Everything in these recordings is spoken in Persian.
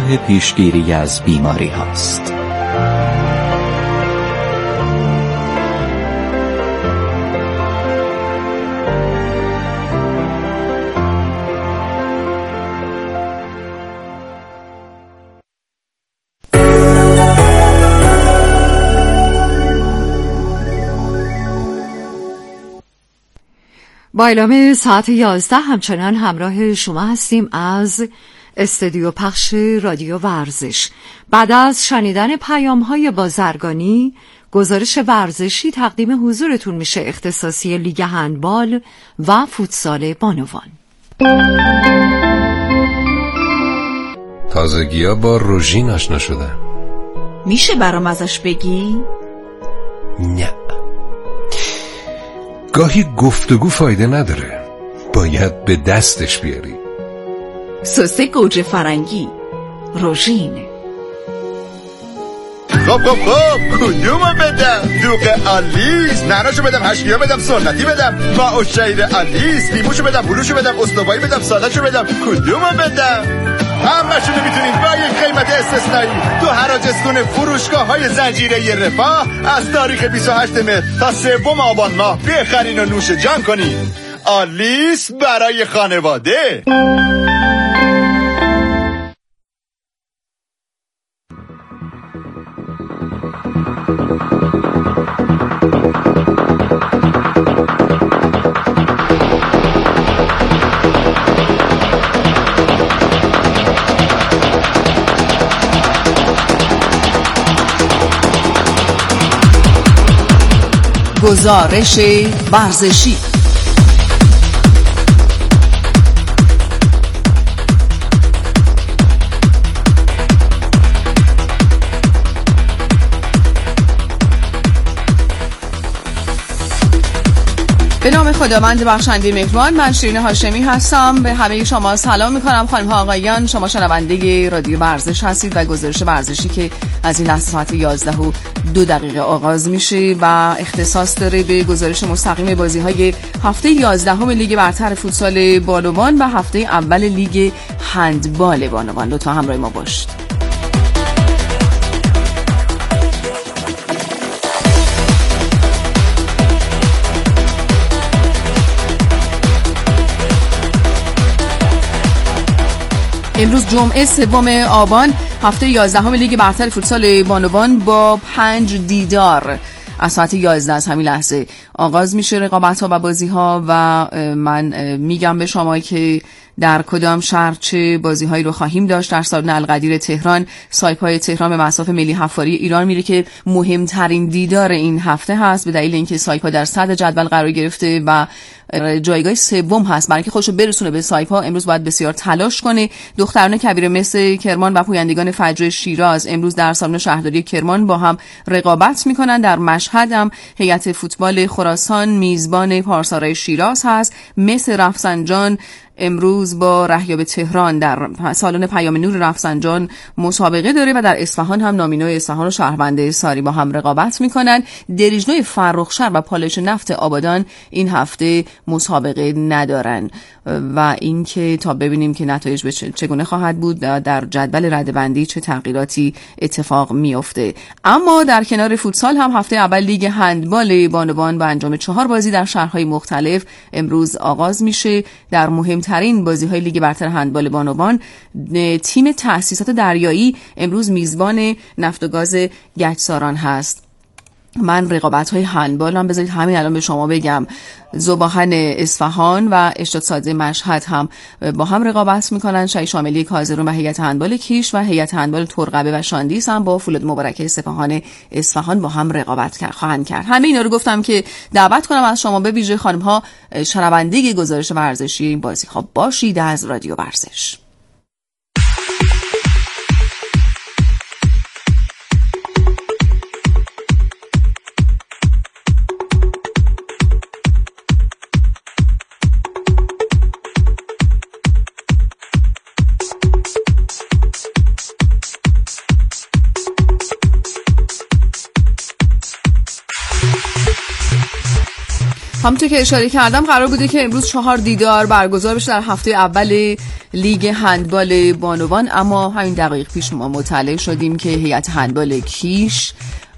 راه پیشگیری از بیماری هاست. با اعلام ساعت 11 همچنان همراه شما هستیم از استودیو پخش رادیو ورزش. بعد از شنیدن پیام‌های بازرگانی، گزارش ورزشی تقدیم حضورتون میشه اختصاصی لیگ هندبال و فوتسال بانوان. تازگی‌ها با روژین آشنا شدم. میشه برام ازش بگی؟ نه، گاهی گفتگو فایده نداره، باید به دستش بیاری. سس گوجه فرنگی، روژین. خب کدومو بدم؟ دوغ آلیس، نعناشو بدم، هشکیا بدم، سنتی بدم، ماء الشعیر آلیس، لیموشو بدم، بلوشو بدم، استوایی بدم، سادهشو بدم، کدومو بدم؟ همه‌شونو میتونید با یک قیمت استثنایی تو حراج اسکون فروشگاه‌های زنجیره رفاه از تاریخ 28 مهر تا 3 آبان ماه بخرین و نوش جان کنید. آلیس برای خانواده. گزارش ورزشی. به نام خداوند بخشنده مهربان، من شیرین هاشمی هستم. به همه شما سلام میکنم. خانم ها آقایان، شما شنونده رادیو ورزش هستید و گزارش ورزشی که از این لحظه ساعت 11:02 آغاز میشه و اختصاص داره به گزارش مستقیم بازی های هفته 11 لیگ برتر فوتسال بانوان و هفته اول لیگ هندبال بانوان. لطفا همراه ما باشید. امروز جمعه 3 آبان هفته 11 لیگ برتر فوتسال بانوان با 5 دیدار از ساعت 11 از همین لحظه آغاز میشه رقابت‌ها و بازی‌ها و من میگم به شما که در کدام شهر چه بازی‌هایی رو خواهیم داشت. در سالن القدیر تهران سایپای تهران به مصاف ملی حفاری ایران میره که مهمترین دیدار این هفته هست به دلیل اینکه سایپا در صدر جدول قرار گرفته و جایگاه 3 هست. برای اینکه خودشو برسونه به سایپا امروز باید بسیار تلاش کنه. دختران کبیر مثل کرمان و پویندگان فجر شیراز امروز در سالن شهرداری کرمان با هم رقابت میکنن. در مشهد هم هیئت فوتبال خراسان میزبان پارسارای شیراز هست. مس رفسنجان امروز با رهیاب تهران در سالن پیام نور رفسنجان مسابقه داره و در اصفهان هم نامینو اصفهان و شهربنده ساری با هم رقابت میکنن. دریجنوی فرخشهر و پالایش نفت آبادان این هفته مسابقه ندارن و اینکه تا ببینیم که نتایج به چگونه خواهد بود، در جدول رده‌بندی چه تغییراتی اتفاق میفته. اما در کنار فوتسال هم هفته اول لیگ هندبال بانوان با انجام 4 بازی در شهرهای مختلف امروز آغاز میشه. در مهمترین بازی‌های لیگ برتر هندبال بانوان تیم تأسیسات دریایی امروز میزبان نفت و گاز گچساران هست. من رقابت‌های هندبال هم بذارید همین الان به شما بگم. ذوباهن اصفهان و اشتاد سازی مشهد هم با هم رقابت میکنن. شهی شاملی کازرون و هیئت هندبال کیش و هیئت هندبال ترقبه و شاندیس هم با فولاد مبارکه سپاهان اصفهان با هم رقابت خواهند کرد. همه اینا رو گفتم که دعوت کنم از شما به ویژه خانم ها شنونده گزارش ورزشی این بازی ها باشید از رادیو ورزش. همونطور که اشاره کردم قرار بوده که امروز 4 دیدار برگزار بشه در هفته اول لیگ هندبال بانوان. اما همین دقایق پیش ما مطلع شدیم که هیئت هندبال کیش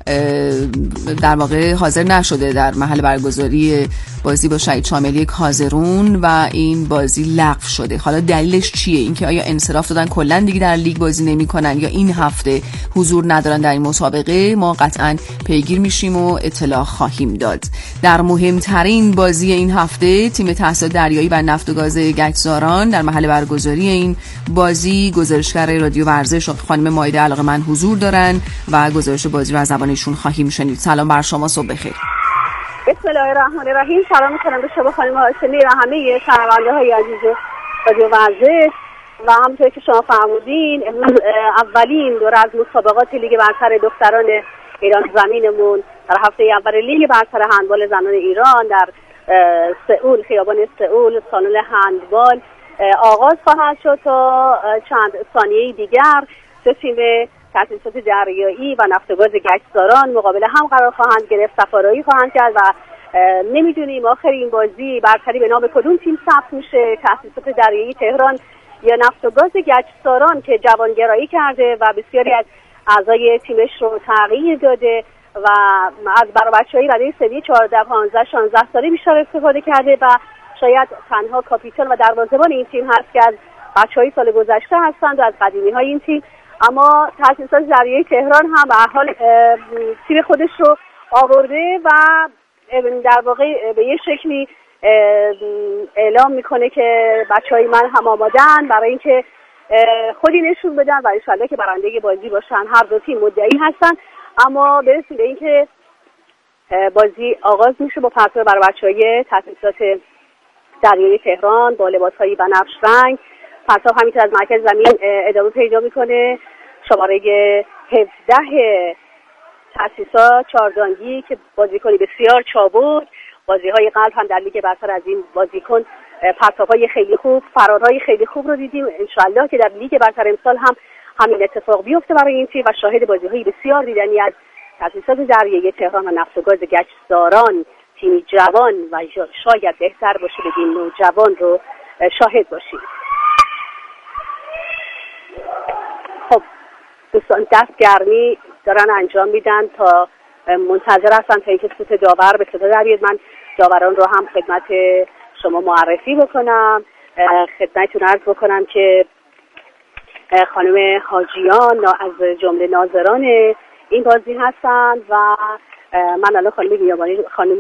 در واقع حاضر نشده در محل برگزاری بازی با شهید شاملی کازرون و این بازی لغو شده. حالا دلیلش چیه؟ اینکه آیا انصراف دادن کلا دیگه در لیگ بازی نمی‌کنن یا این هفته حضور ندارن در این مسابقه؟ ما قطعاً پیگیر میشیم و اطلاع خواهیم داد. در مهمترین بازی این هفته تیم تحصیلات دریایی و نفت و گاز گچساران در محل برگزاری این بازی گزارشگر رادیو ورزش خانم مایده علاقه‌مند حضور دارن و گزارش بازی رو از زبانشون خواهیم شنید. سلام بر شما، صبح بخیر. بسم الله الرحمن الرحیم. سلام می‌کنم به شما خانم هاشمی و همه شنونده‌های عزیز رادیو ورزش. و همونطور که شما فرمودین امروز اولین دوره از مسابقات لیگ برتر دختران ایران زمینمون در هفته اول لیگ برتر هندبال زنان ایران در سئول، خیابان سئول، سالن هندبال آغاز خواهد شد. تا چند ثانیه دیگر سه تیم تأسیسات دریایی و نفت و گاز گچساران مقابل هم قرار خواهند گرفت، سفارایی خواهند کرد و نمیدونیم آخر این بازی برتری به نام کدوم تیم ثبت میشه، تأسیسات دریایی تهران یا نفت و گاز گچساران که جوانگرایی کرده و بسیاری از اعضای تیمش رو تغییر داده و از بچه‌های رده سنی 14 15 16 ساله بیشتر استفاده کرده و شاید تنها کاپیتان و دروازه‌بان این تیم هست که از بچه‌های سال گذشته هستند و از قدیمی‌های این تیم. اما تأسیسات دریایی تهران هم به هر حال تیم خودش رو آورده و در واقع به یه شکلی اعلام میکنه که بچهای من هم آمادن برای اینکه خودی نشون بدن و انشالله که برنده بازی باشن. هر دو تیم مدعی هستن. اما برسیم به اینکه بازی آغاز میشه با پرتاب برای بچهای تأسیسات دریایی تهران با لباسهای بنفش رنگ. پرتاب همینطور از مرکز زمین ادامه پیدا میکنه. شماره 17 تأسیسات چاردانگی که بازیکنی بسیار چابک، بازی‌های قلب هم در لیگ برتر از این بازیکن پرتاب‌های خیلی خوب، فرارهای خیلی خوب رو دیدیم. انشالله که در لیگ برتر امسال هم همین اتفاق بیفته برای این تیم و شاهد بازی‌های بسیار دیدنی از تأسیسات دریایی تهران و نفت و گاز گچساران، تیمی جوان و شاید بهتر باشه بگیم نوجوان رو شاهد باشیم. خب دوستان دست گرمی دارن انجام میدن تا منتظر هستن تا اینکه سوت داور به صدا در بیاد. من داوران رو هم خدمت شما معرفی بکنم. خدمتتون عرض بکنم که خانم حاجیان از جمله ناظران این بازی هستند و من الان خانم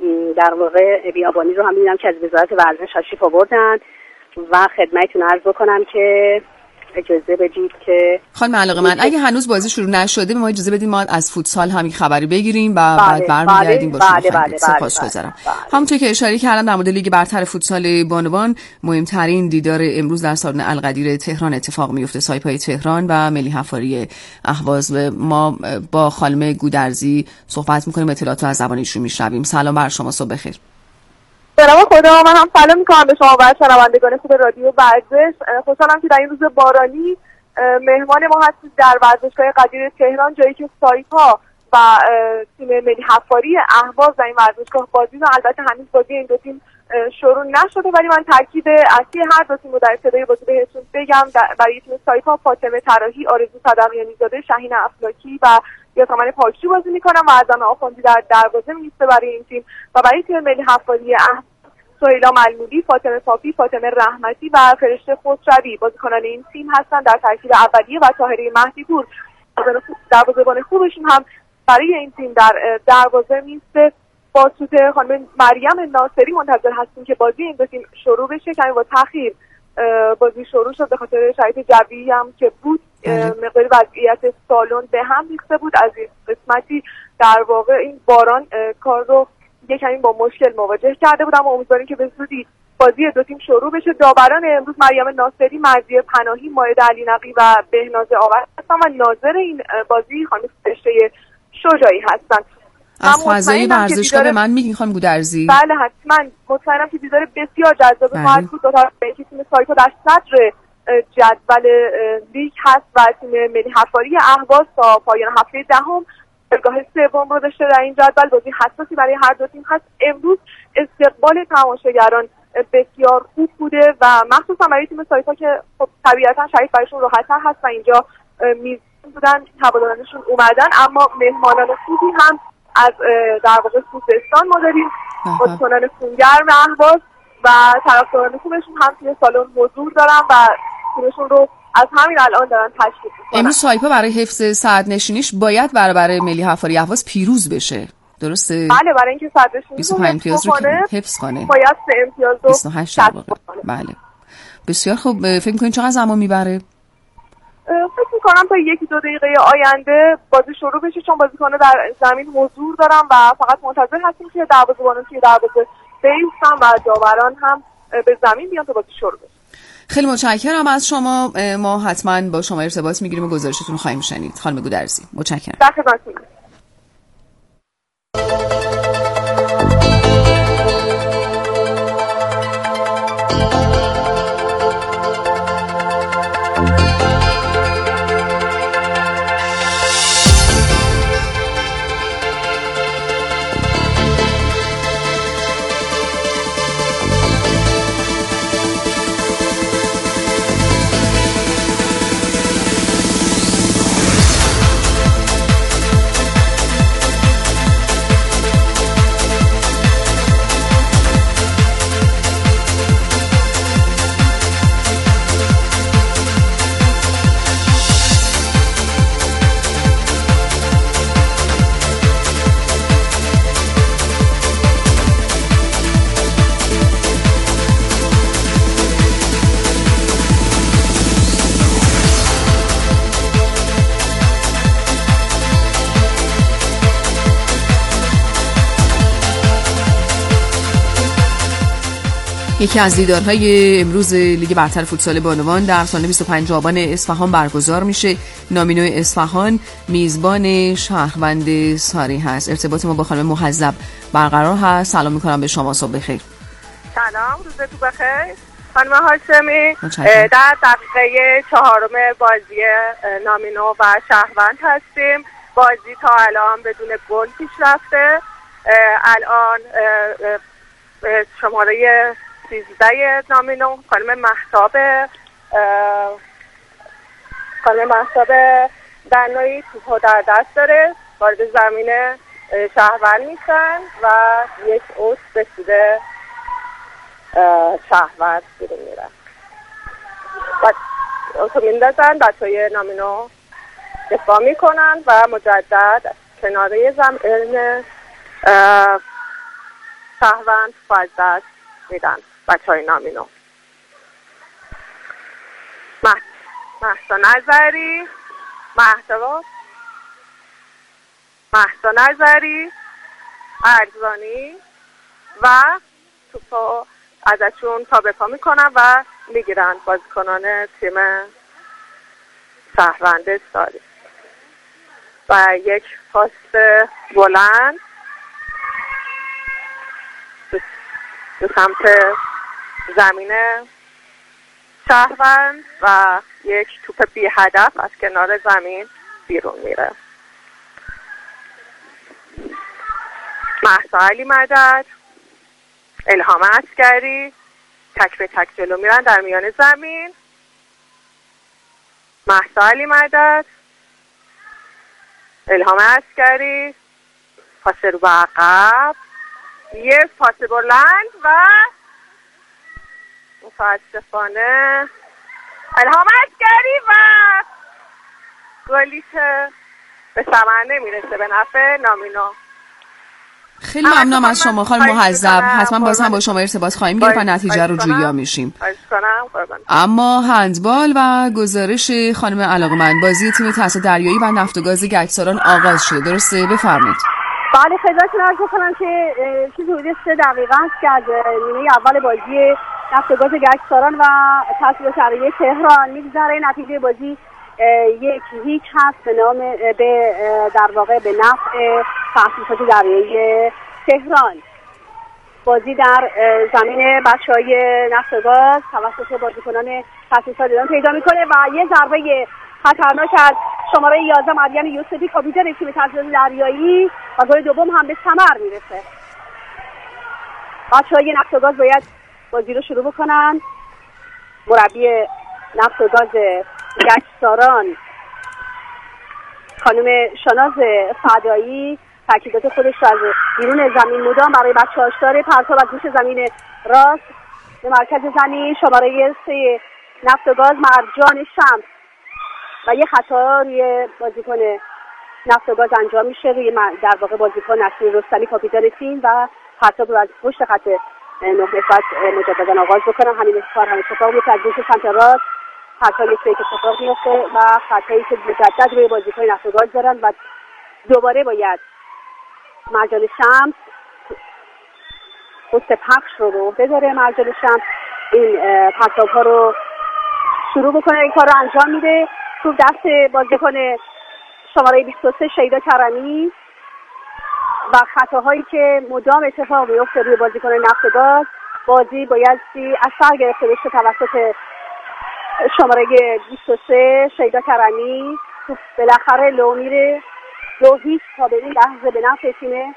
در واقع بیابانی رو هم می‌بینم که از وزارت ورزش تشریف آوردن و خدمتتون عرض بکنم که اجازه بدید که خانم علاقه‌مند اگه هنوز بازی شروع نشده به ما اجازه بدید ما از فوتسال همین خبری بگیریم و بعد برمیگردیم با شما. سپاسگزارم. همونطور که اشاره کردم در مورد لیگ برتر فوتسال بانوان مهمترین دیدار امروز در سالن القدیر تهران اتفاق میفته. سایپای تهران و ملی حفاری اهواز. ما با خانم گودرزی صحبت می‌کنیم، اطلاعات رو از زبان ایشون میشنویم. سلام بر شما، صبح بخیر. سلام خدا، من هم سلام میکنم به شما و شنوندگان خوب رادیو ورزش. خوشحالم که در این روز بارانی مهمان ما هستید در ورزشگاه قدیر تهران، جایی که سایپا و تیم ملی حفاری اهواز در این ورزشگاه بازی و البته هنوز بازی این دو تیم شروع نشده، ولی من ترکیب اصلی هر دو تیم رو در ابتدای بازی بهتون بگم. برای تیم سایپا فاطمه طراحی، آرزو صدقیانی زاده، شهین افلاکی و یاسمن پاکچی بازی میکنم و اعظم آخوندی در دروازه میسته برای این تیم. و برای تیم ملی حفاری سهیلا ملمودی، فاطمه صافی، فاطمه رحمتی و فرشته خسروی بازیکنان این تیم هستن در ترکیب اولیه و طاهره مهدی پور دروازه‌بان خوبشون هم برای این تیم در دروازه میسته. با سوت خانم مریم ناصری منتظر هستیم که بازی این دو تیم شروع بشه. کمی با تأخیر بازی شروع شد به خاطر شرایط جوی هم که بود. مقدار وضعیت سالن به هم ریخته بود از این قسمتی. در واقع این باران کار رو یک کمی با مشکل مواجه کرده بود، اما امیدواریم که به زودی بازی دو تیم شروع بشه. داوران امروز مریم ناصری، مرضیه پناهی، مائده علی نقی و بهناز آور هستن و ناظر این بازی خانم فرشته شجاعی هستن. از فضای ورزشگاه به من میگین خانم گودرزی؟ بله حتما، مطمئنم که دیدار بسیار جذاب خواهد بود. دو طرف تیم سایپا در صدر جدول لیگ هست و تیم ملی حفاری اهواز تا پایان هفته دهم جایگاه سوم رو داشته در این جدول. بازی حساسی برای هر دو تیم هست. امروز استقبال تماشاگران بسیار خوب بوده و مخصوصا برای تیم سایپا که خب طبیعتا شرایط برایشون راحت‌تر هست و اینجا میزبان بودن، هوادارانشون اومدن، اما مهمانان خوبی هم از در واقع خوزستان ما داریم، بازیکنان خونگرم اهواز و طرفداران خوبشون هم توی سالن حضور دارن و تیمشون رو از همین الان دارن تشکیل می‌کنن. امروز سایپا برای حفظ صدرنشینیش باید برابر ملی حفاری اهواز پیروز بشه، درسته؟ بله، برای اینکه صدرنشینی 25 امتیاز رو حفظ کنه باید 3 امتیاز رو 28 در واقع. بله بسیار خوب. فکر می‌کنید چقدر زمان میبره؟ فکر می‌کنم تا 1-2 دقیقه آینده بازی شروع بشه، چون بازیکن‌ها در زمین حضور دارن و فقط منتظر هستیم که دروازه‌بانان توی دروازه بایستن و داوران هم به زمین بیان تا بازی شروع بشه. خیلی متشکرم از شما. ما حتما با شما ارتباط میگیریم و گزارشتون رو خواهیم شنید. خانم گودرزی متشکرم. در خدمتتون. یکی از دیدارهای امروز لیگ برتر فوتسال بانوان در سال 25 آبان اصفهان برگزار میشه. نامینو اصفهان میزبان شهروند ساری هست. ارتباط ما با خانم محذب برقرار هست. سلام میکنم به شما، صبح بخیر. سلام، روزتون بخیر. خانم هاشمی، در دقیقه 4 بازی نامینو و شهروند هستیم. بازی تا الان بدون گل پیش رفته. الان شماره 13 نامینو خانم مهتاب دنایی توپو در دست داره، وارد زمین شهروند میشن و یک اوت به سود شهروند بیرون میرن. اوتو میندازن، بچه‌های نامینو دفاع میکنن و مجدد کناره زمین شهروند فاز میدن بچه‌های نامینو. مهسا نظری ارزانی و توپو ازشون تا به پا میکنن و میگیرن بازیکنان تیم شهروند ساری و یک پاس بلند به سمت زمین شهروند و یک توپ بی هدف از کنار زمین بیرون میره. مهسا علی مدد، الهام عسکری تک به تک جلو میرن در میان زمین. مهسا علی مدد، الهام عسکری، پاس رو به عقب، یه پاس بلند و متاسفانه الهام عسکری و گلی که به ثمر نمیرسه به نفع نامینو. خیلی ممنونم از شما خانم محذب. حتما باز هم با شما ارتباط خواهیم گرفت و نتیجه رو جویا میشیم. اما هندبال و گزارش خانم علاقمند، بازی تیم تاسع دریایی و نفت و گاز گچساران آغاز شده، درسته؟ بفرمایید. بله، خدمتتون عرض کنم که چیزی حدود 3 دقیقه است که از نیمه اول بازی نفت و گاز گچساران و تاسع دریایی تهران میگذره. نتیجه بازی 1-0 هست به در واقع به نفع تاسیسات دریایی تهران. بازی در زمین بچه‌های نفت و گاز توسط بازیکنان تاسیسات ایران پیدا میکنه و یه ضربه خطرناک از شماره 11 مریم یوسفی کاپیتان تیم تاسیسات دریایی و گل دوم هم به ثمر میرسه. بچه‌های نفت و گاز باید بازی رو شروع بکنن. مربی نفت و گاز گچساران خانم شناز فدایی تاکیدات خودش رو از بیرون زمین مدام برای بچه‌هاش داره. پرتاب از گوش زمین راست به مرکز زمین، شماره 3 نفت و گاز مرجان شمس و یه خطا روی بازیکن نفت و گاز انجام میشه، روی در واقع بازیکن نسیم رستمی کاپیتان تیم، و پرتاب رو از پشت خط 9 مجددا آغاز بکنن. همین کار هم اتفاق میفته. از گوش سمت راست خطا یک اتفاق میفته و خطایی که مجدد روی بازیکن نفت و گاز دارن و دوباره باید مرجان شمس پست پخش رو عهده داره. مرجان شمس این پرتاب ها رو شروع بکنه، این کار رو انجام میده. تو دست بازیکن شماره 23 شیدا کرمی و خطاهایی که مدام اتفاق میفته روی بازیکن نفت و گاز. بازی بایستی اثر گرفته بشه توسط شماره 23 شیدا کرمی. تو بالاخره لو میره 2-0 تا به این لحظه به نفع تیم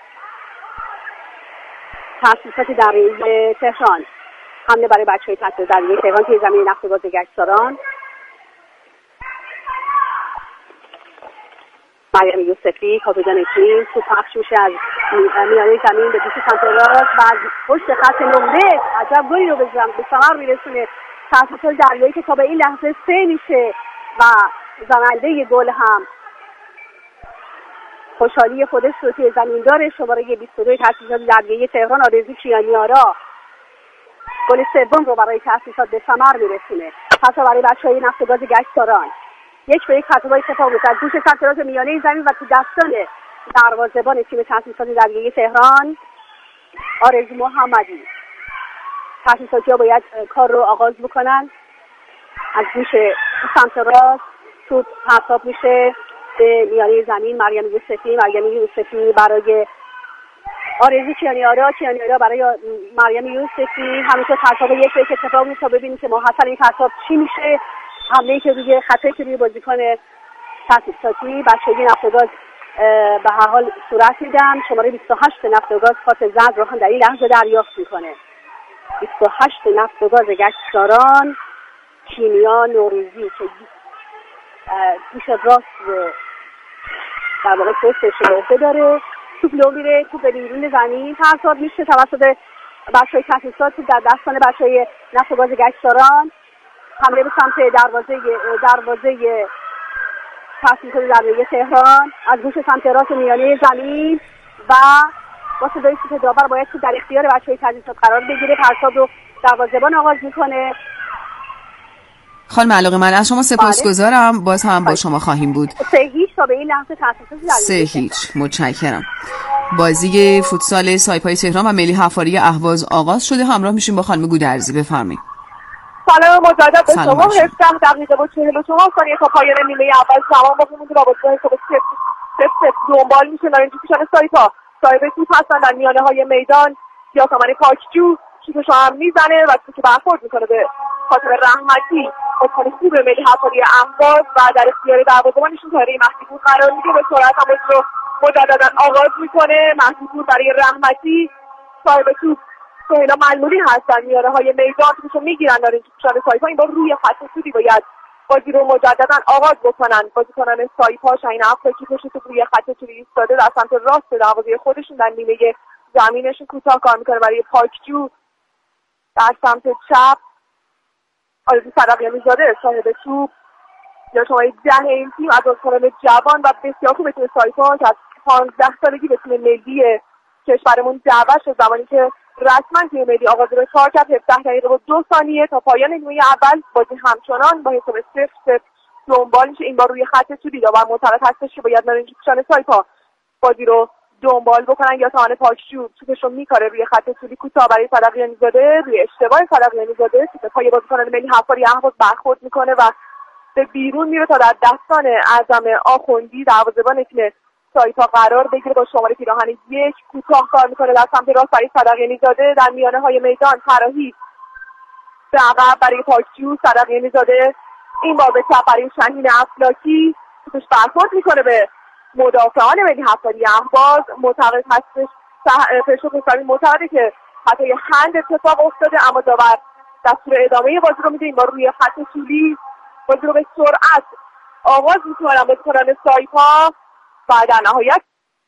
تأسیسات دریایی تهران. حمله برای بچه‌های تأسیسات دریایی تهران توی زمین نفت و گاز گچساران. مریم یوسفی کاپیتان تیم، تو پخش میشه از میانه زمین به دوش سمت راست و از پشت خط نمره عجب گلی رو به ثمر میرسونه تأسیسات دریایی که تا به این لحظه 3 میشه و زننده گل هم خوشحالی خودش رو توی زمین داره. شماره 22 تأسیسات دریایی تهران آرزو کیانیارا گل سوم رو برای تأسیسات به ثمر میرسونه. خطا برای بچه‌های نفت و گاز گچساران. 1-1 خطا اتفاق میفته از گوش سمت راست میانه زمین و تو دستان دروازه‌بان تیم تأسیسات دریایی تهران آرزو محمدی. تأسیساتی‌ها باید کار رو آغاز بکنن. از گوش سمت راست توپ پرتاب میشه به میانه زمین. مریم یوسفی برای آرزو کیانیارا برای مریم یوسفی. همینطور پرتاب 1-1 اتفاق میفته. ببینید که محصل این پرتاب چی میشه. حمله که روی خطایی که روی بازیکن تأسیساتی بچه‌های نفت و گاز به هر حال صورت میدن. شماره 28 نفت و گاز پاس زد رو هم در این لحظه دریافت میکنه. 28 نفت و گاز گچساران کیمیا نوروزی که گوش راست رو در واقع پستش رو عهده داره. توپ لو میره، توپ به بیرون زمین پرتاب میشه توسط بچه‌های تأسیسات در دستان بچه‌های نفت و گاز گچساران. حمله به سمت دروازه تأسیسات دریایی تهران از گوش سمت راست میانه زمین و با صدای سوت داور باید تو در اختیار بچه‌های تأسیسات قرار بگیره. پرتاب رو دروازه‌بان آغاز میکنه. خانم علاقه من از شما سپاسگزارم. باز هم با شما خواهیم بود. 3-0 تا به این لحظه تأسیسات دریایی 3-0. متشکرم. بازی فوتسال سایپای تهران و ملی حفاری اهواز آغاز شده. همراه میشیم با خانم گودرزی. بفرمایید. سلام مجدد به شما. 17 دقیقه و 44 ثانیه تا پایان نیمه اول زمان باقی مونده. رابطه‌های حساب 0-0 دنبال میشه. دارن پیشان سایپا صاحب توپ هستن در میانه‌های میدان. یاسمن پاکجو شوتش هم میزنه و توپ برخورد میکنه به خاطر رحمتی بازیکن خوب ملی حفاری اهواز و در اختیار دروازه‌بانشون طاهره مهدی‌پور قرار میگیره. به سرعت هم رو مجددا آغاز میکنه. مهدی‌پور برای رحمتی، صاحب توپ سهیلا ملمولی هستن میانه‌های میدان توپشو میگیرن. دارن توپشان سایپا این بار روی خط سودی باید بازی رو مجددا آغاز بکنن. بازیکنان سایپا شاهین افاکی پشت توپ روی خط سودی ایستاده در سمت راست دروازه خودشون در نیمه زمینشون کوتاه کار میکنه برای پاکجو. در سمت چپ آرزو صدقیانی زاده صاحب توپ یا شماره 10 این تیم از بازیکنان جوان و بسیار خوب تیم سایپا که از 15 سالگی به تیم ملی کشورمون دعوت شد. زمانی که رسما تیم ملی آغاز رو کار کرد 17 دقیقه و 2 ثانیه تا پایان نیمه اول بازی همچنان با حساب 0-0 دنبال میشه. این بار روی خط سودی داور معتقد هستش که باید نارنجی‌پوشان سایپا بازی رو دنبال بکنن. یا تامان پاکجو توپش رو میکاره روی خط سودی کوتاه برای صدقیانی زاده. روی اشتباه صدقیانی زاده توپ پای بازیکنان ملی حفاری اهواز برخورد میکنه و به بیرون میره تا در دستان اعظم آخوندی دروازه‌بان تیم سایپا قرار بگیره. با شماره پیراهن 1 کوتاه کار میکنه در سمت راست برای صدقیانی زاده. در میانه های میدان طراحی به عقب برای پاکجو. صدقیانی زاده این بار به چپ برای شاهین افلاکی توپش برخورد میکنه به مدافعان ملی حفاری اهواز. معتقد هستش پرشو حسابی معتقده که خطای هند اتفاق افتاده، اما داور دستور ادامه بازی رو میده. ما روی خط طولی بازی رو به سرعت آغاز میکنن بازیکنان سایپا و در نهایت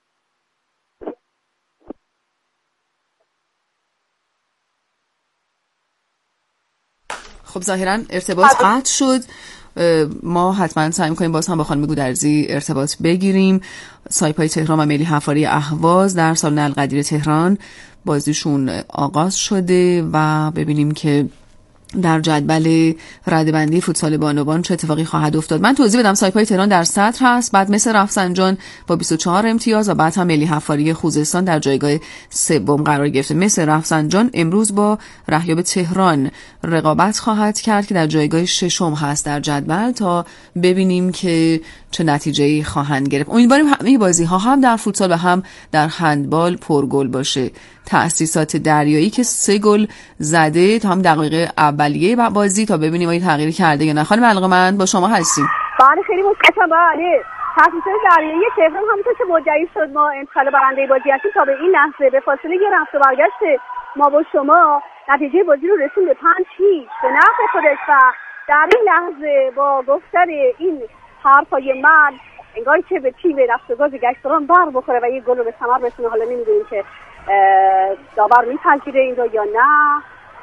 خب ظاهرا ارتباط قطع شد. ما حتما سعی می‌کنیم باز هم با خانم گودرزی ارتباط بگیریم. سایپای تهران و ملی حفاری اهواز در سالن القدیر تهران بازیشون آغاز شده و ببینیم که در جدول رده‌بندی فوتسال بانوان چه اتفاقی خواهد افتاد. من توضیح بدم سایپای تهران در صدر هست، بعد مصر رفسنجان با 24 امتیاز و بعد هم ملی حفاری خوزستان در جایگاه سوم قرار گرفته. مصر رفسنجان امروز با رهیاب تهران رقابت خواهد کرد که در جایگاه ششم هست در جدول تا ببینیم که چه نتیجه‌ای خواهند گرفت. امیدواریم همه بازی‌ها هم در فوتسال و هم در هندبال پرگل باشه. تأسیسات دریایی که 3 گل زده تا هم دقایق اولیه بازی تا ببینیم آیا تغییری کرده یا نه. خانم علاقه‌مند با شما هستیم. بله خیلی متشکرم. بله تأسیسات دریایی تهران همونطور که مدعی شد ما انتقال برنده بازی هستیم تا به این لحظه به فاصله یه رفت و برگشت ما با شما نتیجه بازی رو رسون به 5-0 به نفع خودش و در این لحظه با گفتن این حرفای من انگار که به تیم نفتگاز گشتران بر بخوره و یه گل رو به ثمر برسونه. حالا نمیدونیم که داور میپذیره این رو یا نه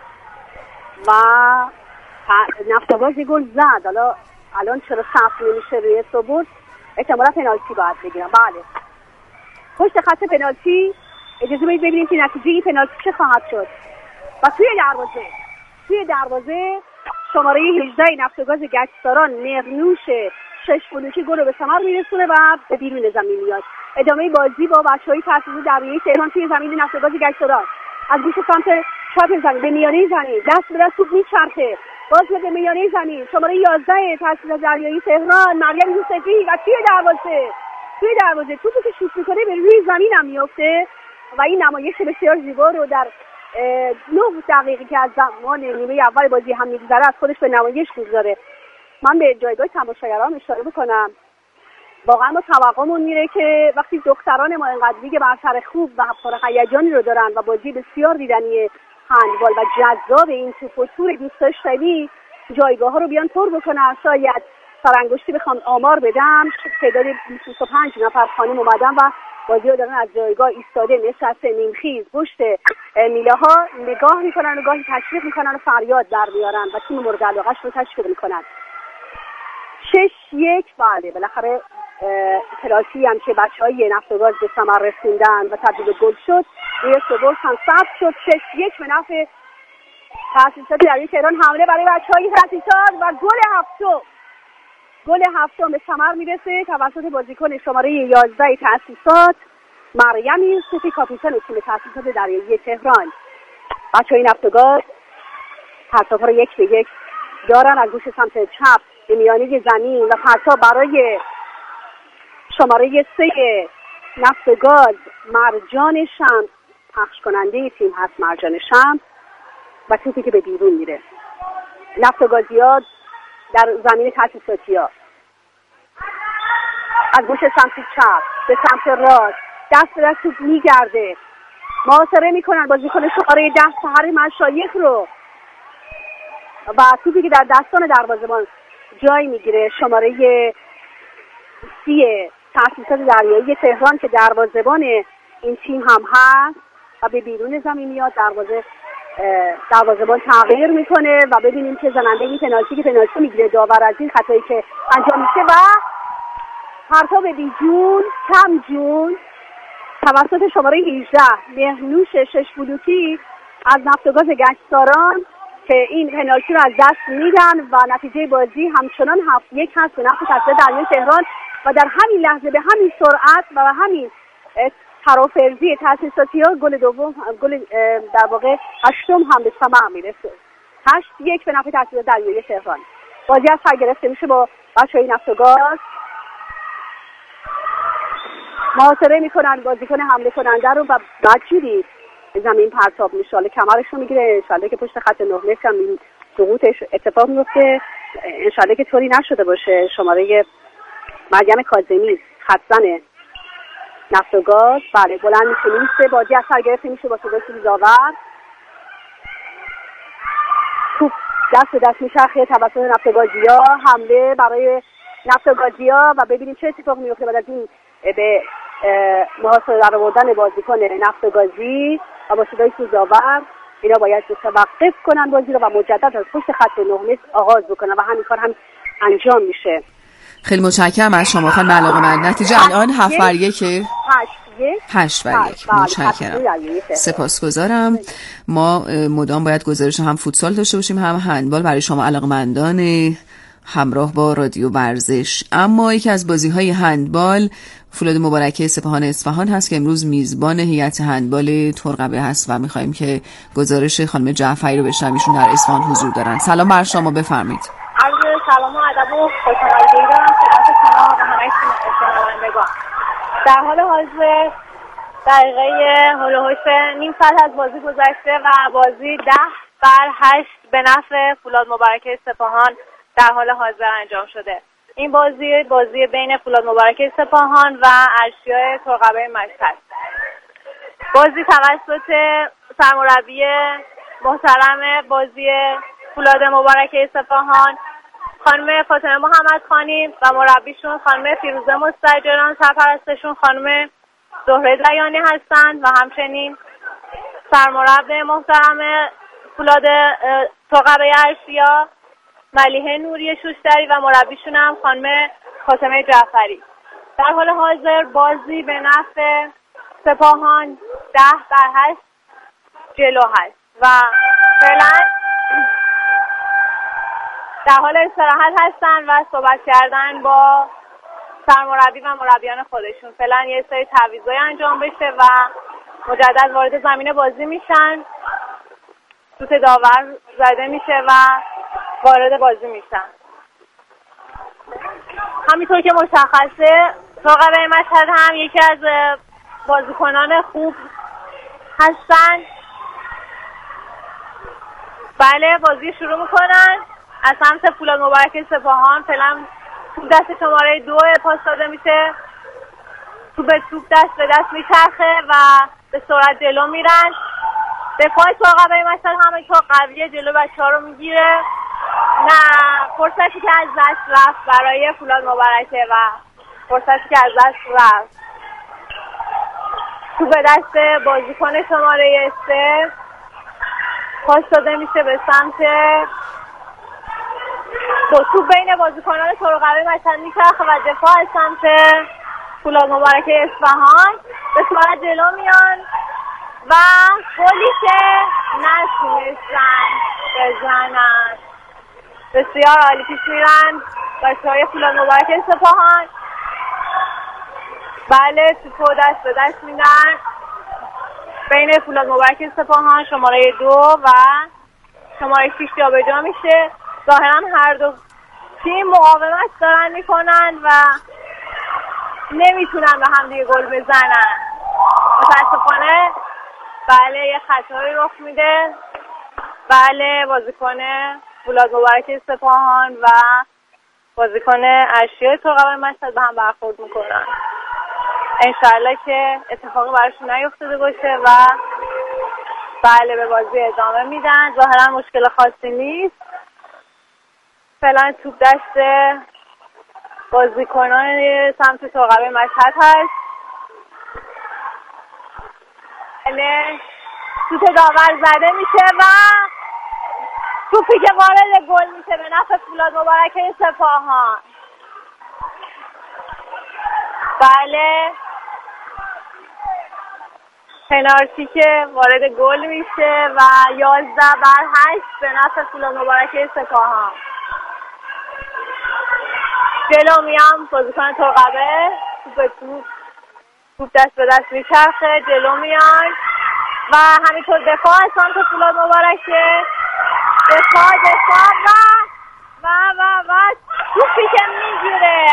و نفتگاز یه گل زد. حالا الان چرا صفر نمیشه روی ثبوت؟ احتمالا پنالتی باید بگیرم. بله پشت خط پنالتی اجازه بدید ببینیم که نتیجه این پنالتی چه خواهد شد. و توی دروازه شماره 18 نفتگاز گچساران مرنوش شش بلوکی گل رو به ثمر میرسونه و به بیرون زمین میاد. ادامه بازی با بچه‌های تأسیس دریایی تهران توی زمین نفتگاز گچساران از گوش سمت چپ زمین به میانه زمین دست به دست توپ میچرخه، باز به میانه زمین شماره 11 تأسیس دریایی تهران مریم یوسفی و توی دروازه توپی که شوت میکنه به روی زمین هم میفته و این نمایش بسیار زیبا رو در 9 دقیقه که از زمان نیمه اول بازی هم میگذره از خودش به نمایش میگذاره. من به جایگاه تماشاگران اشاره بکنم. واقعا ما توقعمون میره که وقتی دختران ما اینقدر لیگ برتر خوب و پر هیجانی رو دارن و بازی بسیار دیدنی هندبال و جذاب این توپ و تور دوست داشتنی جایگاه ها رو بیان پر بکنن. شاید سرانگشتی بخوام آمار بدم تعداد 25 نفر خانم اومدن و بازی رو دارن از جایگاه ایستاده نشسته نیمخیز پشت میله ها نگاه میکنن و گاهی تشویق میکنن و فریاد در میارن و تیم مورد علاقه‌اش رو تشویق میکنن. 6-1 بله بالاخره پنالتی هم که بچهای نفتگاز به ثمر رسوندن و تبدیل به گل شد روی ثبوت هم ثبت شد. 6-1 به نفع تأسیسات دریایی تهران. حمله برای بچهای تأسیسات و گل هفتم به ثمر میرسه توسط بازیکن شماره 11 تأسیسات مریم یوسفی کاپیتان تیم تأسیسات دریایی تهران. بچهای نفتگاز پرتاب رو 1-1 دارن از گوش سمت چپ به میانه زمین و پرتاب برای شماره 3 نفتگاز مرجان شمس پخش کننده تیم هست مرجان شمس و توپی که به بیرون میره. نفتگازی‌ها در زمین تأسیساتی‌ها از گوش سمت چپ به سمت راست دست به دست توپ میگرده محاصره میکنن بازیکن شماره 10 سحر مشایخ رو و توپی که در دستان دروازه‌بان جای میگیره شماره 30 تأسیسات دریایی تهران که دروازه‌بان این تیم هم هست و به بیرون زمین میاد. دروازه‌بان تغییر میکنه و ببینیم که زننده این پنالتی که پنالتی میگیره داور از این خطایی که انجام میشه و پرتاب بیجون کم جون توسط شماره 18 مهنوش شش بلوکی از نفتگاز گچساران که این پنالتی رو از دست میدن و نتیجه بازی همچنان 7-1 هست به نفع تأسیسات دریایی تهران و در همین لحظه به همین سرعت و به همین ترافرزی تأسیساتی‌ها گل دوم گل در واقع هشتم هم به ثمر میرسه. 8-1 به نفع تأسیسات دریایی تهران. بازی از سر گرفته میشه با بچه‌های نفتگاز محاصره میکنن بازیکن حمله کننده رو و بدجوری زمین پرتاب میشه. حالا کمرش رو میگیره انشالله که پشت خط 9 متر هم این سقوطش اتفاق میفته انشالله که طوری نشده باشه. شماره مریم کاظمی خطزن نفتگاز بله بلند میشه بازی از سر گرفته میشه با صدای داور دست به دست میچرخه توسط نفتگازی‌ها، حمله برای نفتگازی‌ها و ببینیم چه اتفاقی میفته بعد از این به محاصره در آوردن بازیکن نفتگازی و با صدای سوزآور اینا باید متوقف کنن بازی رو و مجدد از پشت خط 9 متر آغاز بکنن و همین کار هم انجام میشه. خیلی متشکرم از شما خانم علاقه‌مند. نتیجه الان 7-1 8-1. متشکرم. سپاسگزارم. ما مدام باید گزارش هم فوتسال داشته باشیم هم هندبال برای شما علاقه‌مندان همراه با رادیو ورزش. اما یکی از بازی‌های هندبال فولاد مبارکه سپاهان اصفهان هست که امروز میزبان هیئت هندبال ترقبه هست و می‌خوایم که گزارش خانم جعفری رو بشنویم. ایشون در اصفهان حضور دارن. سلام بر شما، بفرمایید. عرض سلام و ادب و خوشحالی دارم خدمت شما و همه شنوندگان. در حال حاضر دقیقه هولوحش نیم ساعت از بازی گذشته و بازی 10-8 به نفع فولاد مبارکه سپاهان در حال حاضر انجام شده. این بازی بین فولاد مبارکه سپاهان و ارشیا ترقبه مشهد. بازی توسط سرمربی محترم بازی فولاد مبارکه سپاهان خانم فاطمه محمدخانی و مربیشون خانم فیروزه مستاجران، سرپرستشون خانم زهره دیانی هستند و همچنین سرمربی محترم فولاد ترقبه ارشیا ملیحه نوری شوشتری و مربیشون هم خانم فاطمه جعفری. در حال حاضر بازی به نفع سپاهان 10-8 جلو هست و فعلا در حال استراحت هستن و صحبت کردن با سرمربی و مربیان خودشون. فعلا یه سری تعویضای انجام بشه و مجدد وارد زمین بازی میشن، توپ داور زده میشه و وارد بازی میشن. همینطور که مشخصه ترقبه مشهد هم یکی از بازیکنان خوب هستن. بله بازی شروع میکنن. از سمت فولاد مبارکه سپاهان فعلا توپ دست شماره 2 پاس داده میشه. توپ دست به دست میچرخه و به سرعت جلو میرن. دفاع ترقبه مشهد همینطور قویه، جلو بچه‌ها رو میگیره. نه فرصتی که از دست رفت برای فولاد مبارکه و فرصتی که از دست رفت. توپ دست بازیکن شماره 3 پاس داده میشه به سمت توپ بین بازیکنان ترقبه مشهد میچرخه و دفاع از سمت فولاد مبارکه اصفهان به سرعت جلو میان و گلی که نتونستن بزنن. بسیار عالی پیش میرن بچه‌های فولاد مبارکه سپاهان. بله توپو دست به دست میدن بین فولاد مبارکه سپاهان شماره 2 و شماره 6 جابجا میشه. ظاهرا هر دو تیم مقاومت دارن میکنن و نمیتونن به هم دیگه گل بزنن. متاسفانه بله یه خطایی رخ میده. بله بازیکن فولاد مبارکه سپاهان و بازیکن ارشیا ترقبه مشهد به هم برخورد میکنن. انشالله که اتفاقی براشون نیفتاده باشه و بله به بازی ادامه میدن. ظاهرا مشکل خاصی نیست. فعلا توپ دست بازیکنان سمت ترقبه مشهد هست. توپ داور زده میشه و توپی که وارد گل میشه به نفع فولاد مبارکه سپاهان. بله پنالتی که وارد گل میشه و 11-8 به نفع فولاد مبارکه سپاهان. جلو میام بازیکن ترقبه توپ دست به دست میچرخه جلو میان و همینطور دفاع از سمت فولاد مبارکه دفاع و توپی که میگیره.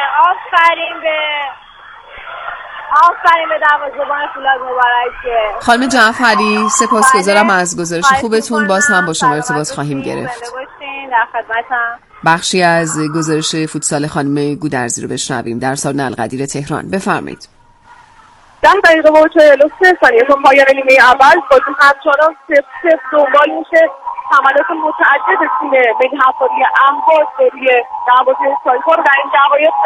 آفرین به دروازه‌بان فولاد مبارکه. خانم جعفری سپاسگزارم از گزارش خوبتون. باز هم با شما ارتباط خواهیم گرفت. در خدمتم. بخشی از گزارش فوتسال خانم گودرزی رو بشنویم در سالن القدیر تهران. بفرمایید. 10 دقیقه و 43 ثانیه تا پایان نیمه اول بازی همچنان 0-0 دنبال میشه. حملات متعدد تیم ملی حفاری اهواز روی دروازه سایپا رو در این دقایق